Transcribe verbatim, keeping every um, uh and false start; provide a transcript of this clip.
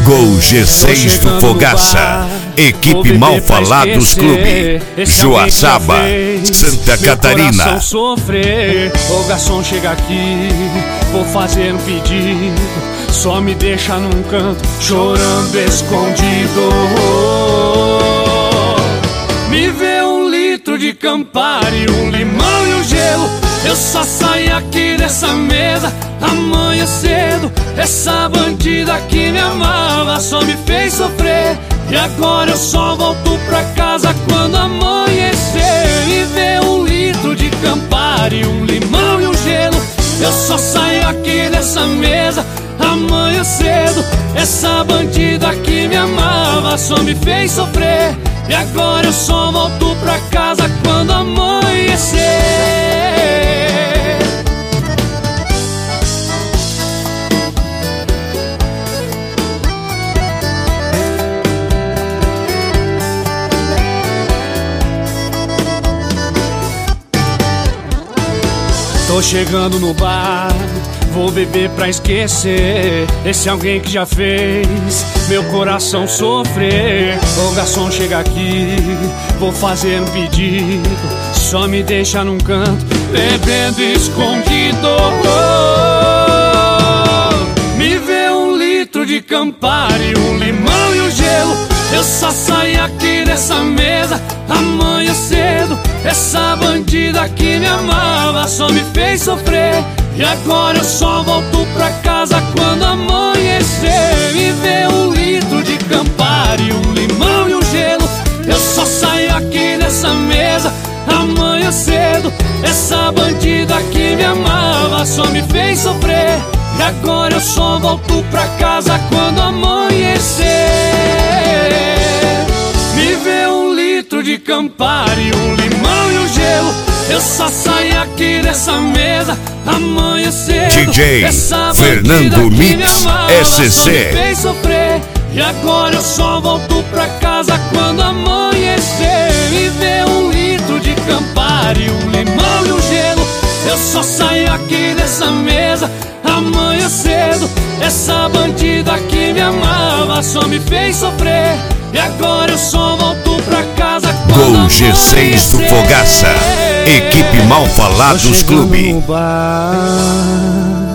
Gol G seis do Fogaça, equipe Mal Falados Clube, Joaçaba, Santa Catarina. Sofrer. O garçom chega aqui, vou fazer um pedido, só me deixa num canto, chorando escondido. Me vê um litro de Campari, um limão e um gelo. Eu só saí aqui dessa mesa amanhã cedo. Essa bandida que me amava só me fez sofrer, e agora eu só volto pra casa quando amanhecer. Me vê um litro de Campari, um limão e um gelo. Eu só saio aqui dessa mesa amanhã cedo. Essa bandida que me amava só me fez sofrer, e agora eu só volto pra casa quando amanhecer. Tô chegando no bar, vou beber pra esquecer esse alguém que já fez meu coração sofrer. O garçom chega aqui, vou fazer um pedido, só me deixa num canto, bebendo escondido. Me vê um litro de Campari, um limão e um gelo. Eu só saí aqui dessa mesa amanhã cedo. Essa bandida que me amava só me fez sofrer, e agora eu só volto pra casa quando amanhecer. Me vê um litro de Campari, um limão e um gelo. Eu só saio aqui dessa mesa amanhã cedo. Essa bandida que me amava só me fez sofrer, e agora eu só volto pra casa quando amanhecer. Me vê um litro de Campari, um limão e um gelo. Eu só saio aqui dessa mesa amanhã cedo. D J Fernando Mix S C me fez sofrer, e agora eu só volto pra casa quando amanhecer. Me vê um litro de Campari, um limão e um gelo. Eu só saio aqui dessa mesa amanhã cedo. Essa bandida que me amava só me fez sofrer, e agora eu só volto pra casa quando Gol G seis do Fogaça, equipe Mal Falados Clube. No bar,